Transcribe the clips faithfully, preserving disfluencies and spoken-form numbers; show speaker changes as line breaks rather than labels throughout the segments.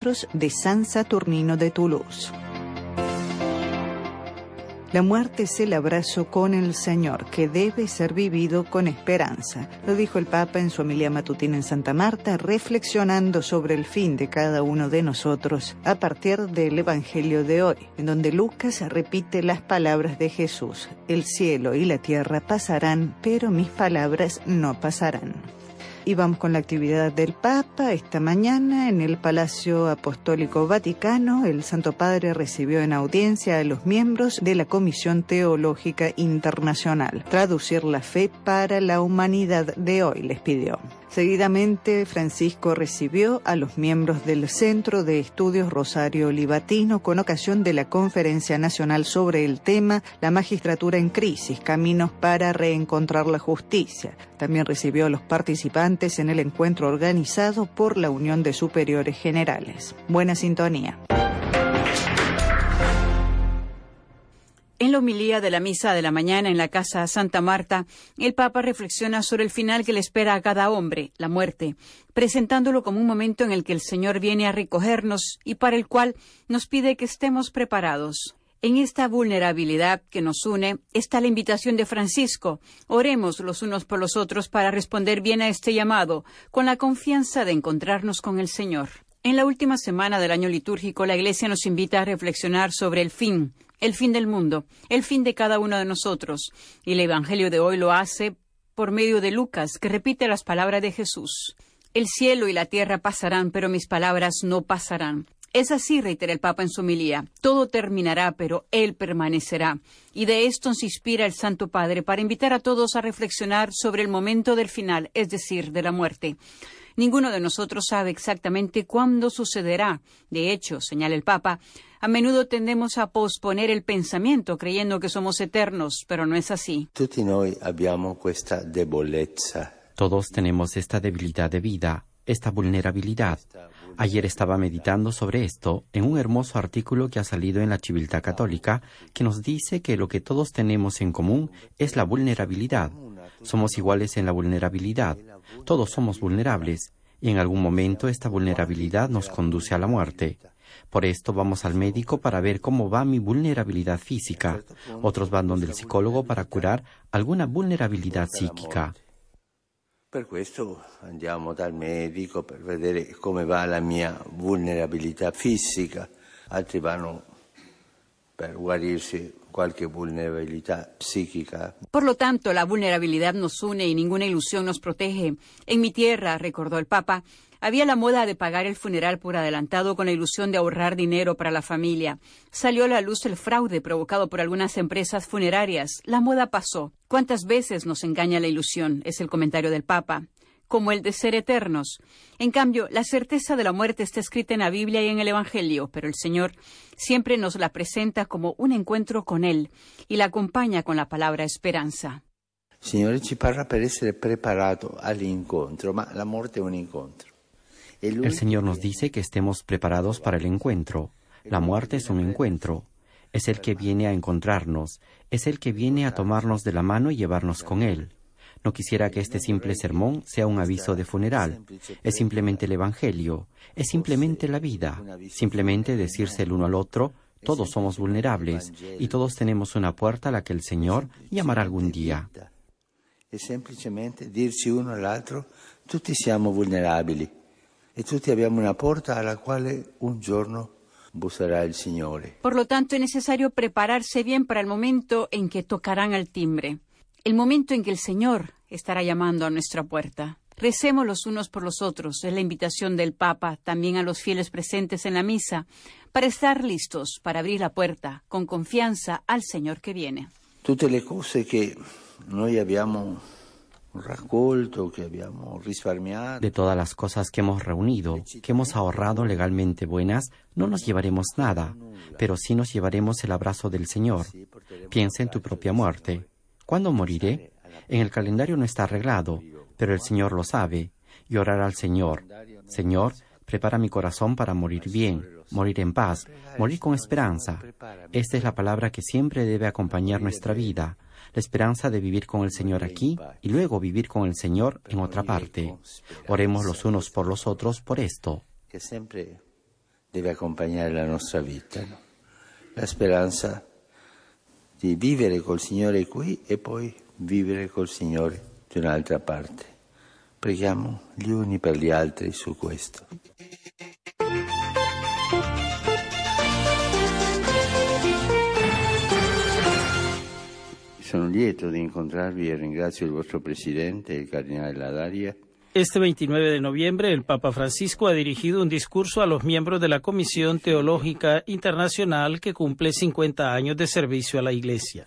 de San Saturnino de Toulouse. La muerte es el abrazo con el Señor, que debe ser vivido con esperanza. Lo dijo el Papa en su homilía matutina en Santa Marta, reflexionando sobre el fin de cada uno de nosotros a partir del Evangelio de hoy, en donde Lucas repite las palabras de Jesús: el cielo y la tierra pasarán, pero mis palabras no pasarán. Y vamos con la actividad del Papa. Esta mañana en el Palacio Apostólico Vaticano, el Santo Padre recibió en audiencia a los miembros de la Comisión Teológica Internacional. Traducir la fe para la humanidad de hoy, les pidió. Seguidamente, Francisco recibió a los miembros del Centro de Estudios Rosario Libatino con ocasión de la Conferencia Nacional sobre el tema La Magistratura en Crisis, Caminos para Reencontrar la Justicia. También recibió a los participantes en el encuentro organizado por la Unión de Superiores Generales. Buena sintonía.
En la homilía de la misa de la mañana en la Casa Santa Marta, el Papa reflexiona sobre el final que le espera a cada hombre, la muerte, presentándolo como un momento en el que el Señor viene a recogernos y para el cual nos pide que estemos preparados. En esta vulnerabilidad que nos une está la invitación de Francisco. Oremos los unos por los otros para responder bien a este llamado, con la confianza de encontrarnos con el Señor. En la última semana del año litúrgico, la Iglesia nos invita a reflexionar sobre el fin, el fin del mundo, el fin de cada uno de nosotros. Y el Evangelio de hoy lo hace por medio de Lucas, que repite las palabras de Jesús. El cielo y la tierra pasarán, pero mis palabras no pasarán. Es así, reitera el Papa en su homilía. Todo terminará, pero Él permanecerá. Y de esto se inspira el Santo Padre para invitar a todos a reflexionar sobre el momento del final, es decir, de la muerte. Ninguno de nosotros sabe exactamente cuándo sucederá. De hecho, señala el Papa, a menudo tendemos a posponer el pensamiento creyendo que somos eternos, pero no es así.
Tutti noi abbiamo questa debolezza.
Todos tenemos esta debilidad de vida, esta vulnerabilidad. Ayer estaba meditando sobre esto en un hermoso artículo que ha salido en la Civiltà Católica que nos dice que lo que todos tenemos en común es la vulnerabilidad. Somos iguales en la vulnerabilidad. Todos somos vulnerables y en algún momento esta vulnerabilidad nos conduce a la muerte. Por esto vamos al médico para ver cómo va mi vulnerabilidad física. Otros van donde el psicólogo para curar alguna vulnerabilidad psíquica.
Per questo andiamo dal medico per vedere come va la mia vulnerabilità fisica. Altri vanno per guarirsi qualche vulnerabilità psíquica.
Por lo tanto, la vulnerabilidad nos une y ninguna ilusión nos protege. En mi tierra, recordó el Papa, había la moda de pagar el funeral por adelantado con la ilusión de ahorrar dinero para la familia. Salió a la luz el fraude provocado por algunas empresas funerarias. La moda pasó. ¿Cuántas veces nos engaña la ilusión? Es el comentario del Papa. Como el de ser eternos. En cambio, la certeza de la muerte está escrita en la Biblia y en el Evangelio, pero el Señor siempre nos la presenta como un encuentro con Él y la acompaña con la palabra esperanza.
Signore ci parla per essere preparato all'incontro, ma la muerte è un incontro.
El Señor nos dice que estemos preparados para el encuentro. La muerte es un encuentro. Es el que viene a encontrarnos. Es el que viene a tomarnos de la mano y llevarnos con Él. No quisiera que este simple sermón sea un aviso de funeral. Es simplemente el Evangelio. Es simplemente la vida. Simplemente decirse el uno al otro, todos somos vulnerables y todos tenemos una puerta a la que el Señor llamará algún día.
Es simplemente dirsi uno all'altro, tutti siamo vulnerabili. E tutti abbiamo una porta alla quale un giorno busserà il Signore.
Por lo tanto, es necesario prepararse bien para el momento en que tocarán al timbre, el momento en que el Señor estará llamando a nuestra puerta. Recemos los unos por los otros, es la invitación del Papa también a los fieles presentes en la misa, para estar listos para abrir la puerta con confianza al Señor que viene.
Tutte le cose che noi abbiamo
De todas las cosas que hemos reunido, que hemos ahorrado legalmente buenas, no nos llevaremos nada, pero sí nos llevaremos el abrazo del Señor. Piensa en tu propia muerte. ¿Cuándo moriré? En el calendario no está arreglado, pero el Señor lo sabe. Y orar al Señor. Señor, prepara mi corazón para morir bien, morir en paz, morir con esperanza. Esta es la palabra que siempre debe acompañar nuestra vida. La esperanza de vivir con el Señor aquí y luego vivir con el Señor en otra parte. Oremos los unos por los otros por esto.
Que siempre deve accompagnare la nostra vita, no? La speranza di vivere col Signore qui e poi vivere col Signore da un'altra parte. Preghiamo gli uni per gli altri su questo. Sono lieto di incontrarvi e ringrazio il vostro presidente, il cardinale Ladaria.
Este veintinueve de noviembre, el Papa Francisco ha dirigido un discurso a los miembros de la Comisión Teológica Internacional que cumple cincuenta años de servicio a la Iglesia.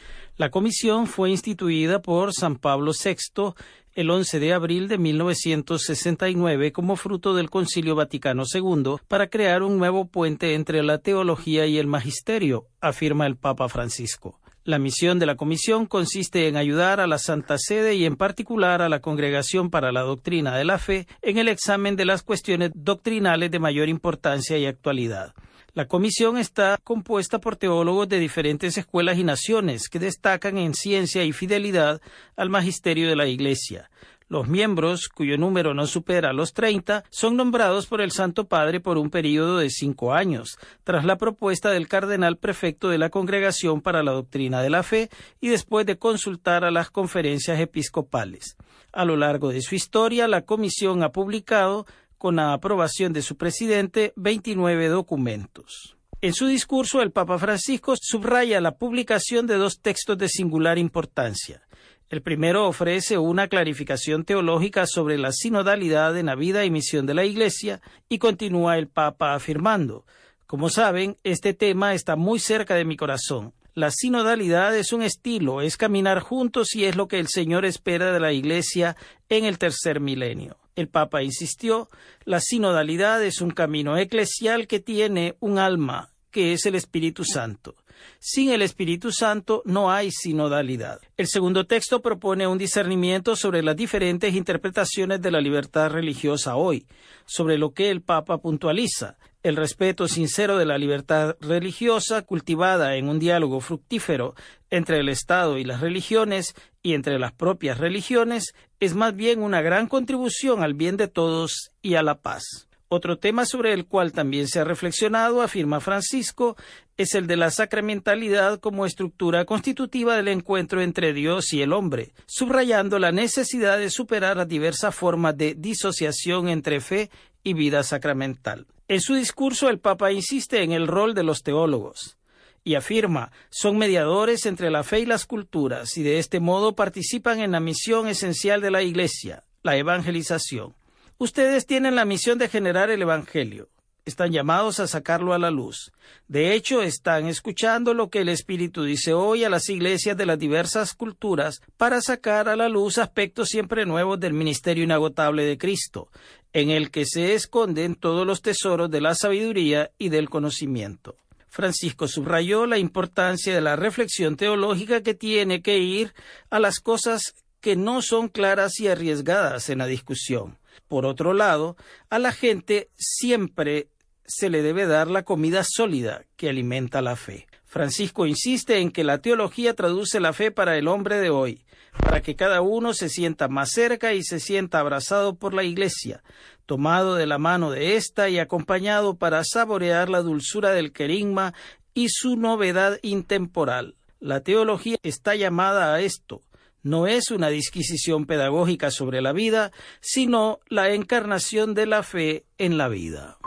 La comisión fue instituida por San Pablo sexto el once de abril de mil novecientos sesenta y nueve como fruto del Concilio Vaticano segundo para crear un nuevo puente entre la teología y el magisterio, afirma el Papa Francisco. La misión de la Comisión consiste en ayudar a la Santa Sede y en particular a la Congregación para la Doctrina de la Fe en el examen de las cuestiones doctrinales de mayor importancia y actualidad. La comisión está compuesta por teólogos de diferentes escuelas y naciones que destacan en ciencia y fidelidad al magisterio de la Iglesia. Los miembros, cuyo número no supera los treinta, son nombrados por el Santo Padre por un período de cinco años, tras la propuesta del cardenal prefecto de la Congregación para la Doctrina de la Fe y después de consultar a las conferencias episcopales. A lo largo de su historia, la comisión ha publicado, con la aprobación de su presidente, veintinueve documentos. En su discurso, el Papa Francisco subraya la publicación de dos textos de singular importancia. El primero ofrece una clarificación teológica sobre la sinodalidad en la vida y misión de la Iglesia, y continúa el Papa afirmando: como saben, este tema está muy cerca de mi corazón. La sinodalidad es un estilo, es caminar juntos y es lo que el Señor espera de la Iglesia en el tercer milenio. El Papa insistió: la sinodalidad es un camino eclesial que tiene un alma, que es el Espíritu Santo. Sin el Espíritu Santo no hay sinodalidad. El segundo texto propone un discernimiento sobre las diferentes interpretaciones de la libertad religiosa hoy, sobre lo que el Papa puntualiza: el respeto sincero de la libertad religiosa, cultivada en un diálogo fructífero entre el Estado y las religiones y entre las propias religiones, es más bien una gran contribución al bien de todos y a la paz. Otro tema sobre el cual también se ha reflexionado, afirma Francisco, es el de la sacramentalidad como estructura constitutiva del encuentro entre Dios y el hombre, subrayando la necesidad de superar las diversas formas de disociación entre fe y vida sacramental. En su discurso, el Papa insiste en el rol de los teólogos y afirma: son mediadores entre la fe y las culturas y de este modo participan en la misión esencial de la Iglesia, la evangelización. Ustedes tienen la misión de generar el Evangelio. Están llamados a sacarlo a la luz. De hecho, están escuchando lo que el Espíritu dice hoy a las iglesias de las diversas culturas para sacar a la luz aspectos siempre nuevos del ministerio inagotable de Cristo, en el que se esconden todos los tesoros de la sabiduría y del conocimiento. Francisco subrayó la importancia de la reflexión teológica que tiene que ir a las cosas que no son claras y arriesgadas en la discusión. Por otro lado, a la gente siempre se le debe dar la comida sólida que alimenta la fe. Francisco insiste en que la teología traduce la fe para el hombre de hoy, para que cada uno se sienta más cerca y se sienta abrazado por la Iglesia, tomado de la mano de ésta y acompañado para saborear la dulzura del querigma y su novedad intemporal. La teología está llamada a esto. No es una disquisición pedagógica sobre la vida, sino la encarnación de la fe en la vida.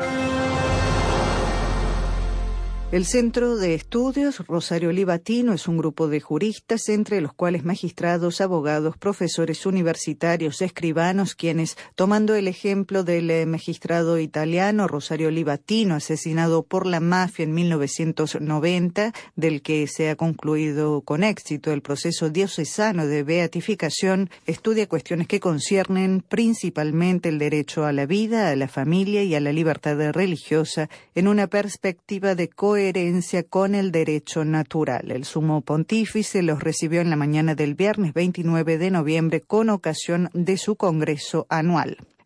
El Centro de Estudios Rosario Libatino es un grupo de juristas, entre los cuales magistrados, abogados, profesores universitarios, escribanos, quienes, tomando el ejemplo del magistrado italiano Rosario Libatino, asesinado por la mafia en mil novecientos noventa, del que se ha concluido con éxito el proceso diocesano de beatificación, estudia cuestiones que conciernen principalmente el derecho a la vida, a la familia y a la libertad religiosa en una perspectiva de coherencia coherencia con el derecho natural. El sumo pontífice los recibió en la mañana del viernes veintinueve de noviembre con ocasión de su congreso anual.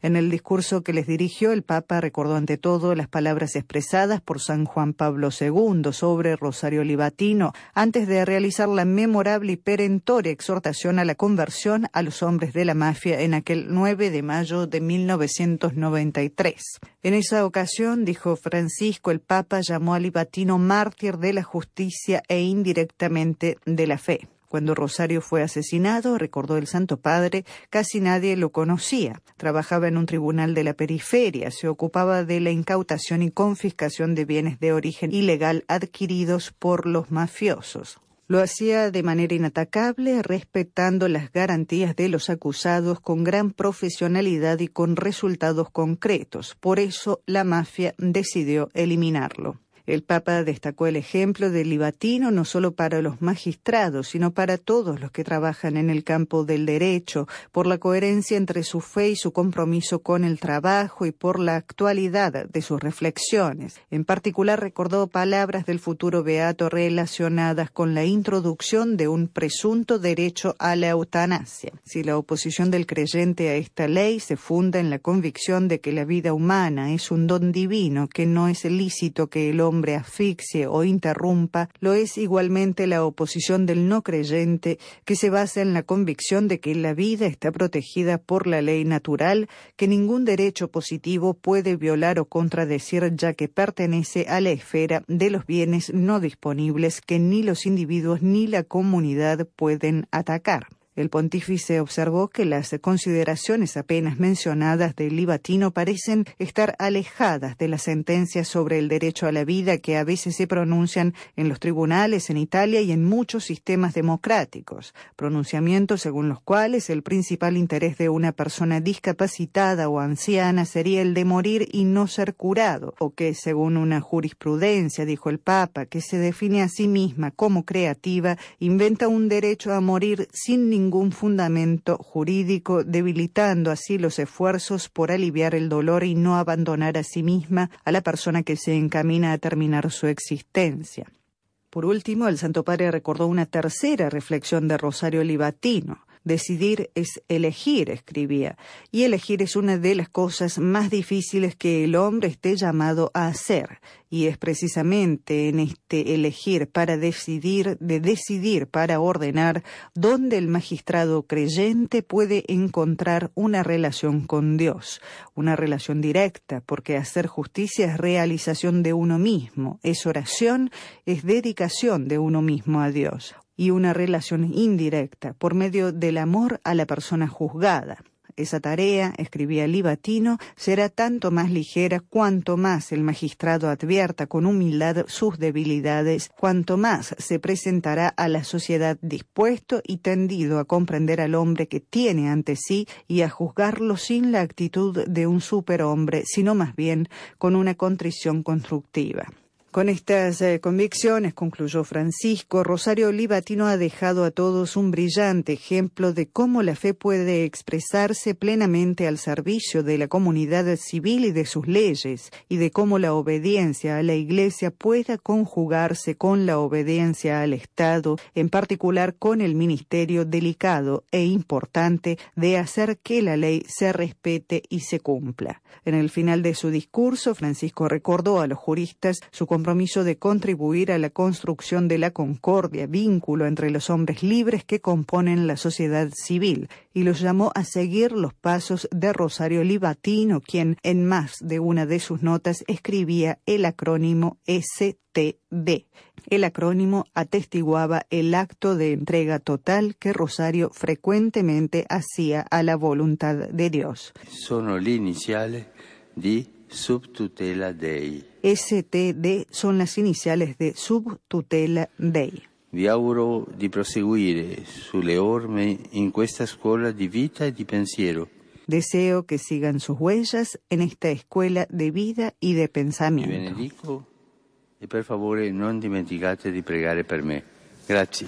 En el discurso que les dirigió, el Papa recordó ante todo las palabras expresadas por San Juan Pablo segundo sobre Rosario Livatino antes de realizar la memorable y perentoria exhortación a la conversión a los hombres de la mafia en aquel nueve de mayo de mil novecientos noventa y tres. En esa ocasión, dijo Francisco, el Papa llamó a Livatino mártir de la justicia e indirectamente de la fe. Cuando Rosario fue asesinado, recordó el Santo Padre, casi nadie lo conocía. Trabajaba en un tribunal de la periferia, se ocupaba de la incautación y confiscación de bienes de origen ilegal adquiridos por los mafiosos. Lo hacía de manera inatacable, respetando las garantías de los acusados con gran profesionalidad y con resultados concretos. Por eso la mafia decidió eliminarlo. El Papa destacó el ejemplo de Livatino no solo para los magistrados, sino para todos los que trabajan en el campo del derecho, por la coherencia entre su fe y su compromiso con el trabajo y por la actualidad de sus reflexiones. En particular recordó palabras del futuro beato relacionadas con la introducción de un presunto derecho a la eutanasia. Si la oposición del creyente a esta ley se funda en la convicción de que la vida humana es un don divino, que no es lícito que el hombre hombre asfixie o interrumpa, lo es igualmente la oposición del no creyente, que se basa en la convicción de que la vida está protegida por la ley natural, que ningún derecho positivo puede violar o contradecir, ya que pertenece a la esfera de los bienes no disponibles que ni los individuos ni la comunidad pueden atacar. El pontífice observó que las consideraciones apenas mencionadas de Livatino parecen estar alejadas de las sentencias sobre el derecho a la vida que a veces se pronuncian en los tribunales en Italia y en muchos sistemas democráticos, pronunciamientos según los cuales el principal interés de una persona discapacitada o anciana sería el de morir y no ser curado, o que según una jurisprudencia, dijo el Papa, que se define a sí misma como creativa, inventa un derecho a morir sin ningún ningún fundamento jurídico, debilitando así los esfuerzos por aliviar el dolor y no abandonar a sí misma a la persona que se encamina a terminar su existencia. Por último, el Santo Padre recordó una tercera reflexión de Rosario Livatino. Decidir es elegir, escribía, y elegir es una de las cosas más difíciles que el hombre esté llamado a hacer, y es precisamente en este elegir para decidir, de decidir para ordenar, donde el magistrado creyente puede encontrar una relación con Dios, una relación directa, porque hacer justicia es realización de uno mismo, es oración, es dedicación de uno mismo a Dios, y una relación indirecta por medio del amor a la persona juzgada. Esa tarea, escribía Livatino, será tanto más ligera cuanto más el magistrado advierta con humildad sus debilidades, cuanto más se presentará a la sociedad dispuesto y tendido a comprender al hombre que tiene ante sí y a juzgarlo sin la actitud de un superhombre, sino más bien con una contrición constructiva. Con estas eh, convicciones, concluyó Francisco, Rosario Livatino ha dejado a todos un brillante ejemplo de cómo la fe puede expresarse plenamente al servicio de la comunidad civil y de sus leyes, y de cómo la obediencia a la Iglesia pueda conjugarse con la obediencia al Estado, en particular con el ministerio delicado e importante de hacer que la ley se respete y se cumpla. En el final de su discurso, Francisco recordó a los juristas su compromiso de contribuir a la construcción de la concordia, vínculo entre los hombres libres que componen la sociedad civil, y los llamó a seguir los pasos de Rosario Livatino, quien en más de una de sus notas escribía el acrónimo S T D. El acrónimo atestiguaba el acto de entrega total que Rosario frecuentemente hacía a la voluntad de Dios.
Sono le iniciales di Subtutela Dei.
S T D son las iniciales de Subtutela Dei.
Vi auguro di proseguire sulle orme in questa scuola di vita e di pensiero.
Deseo que sigan sus huellas en esta escuela de vida y de pensamiento.
Vi benedico e per favore non dimenticate di pregare per me. Grazie.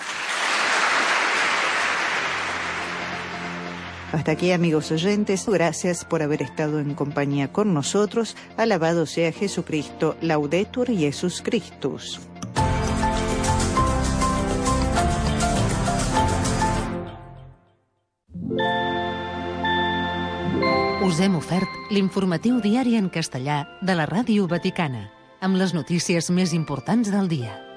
Hasta aquí, amigos oyentes, gracias por haber estado en compañía con nosotros. Alabado sea Jesucristo, Laudetur Jesus Christus.
Us hem ofert l'informatiu diari en castellà de la Ràdio Vaticana, amb les notícies més importants del dia.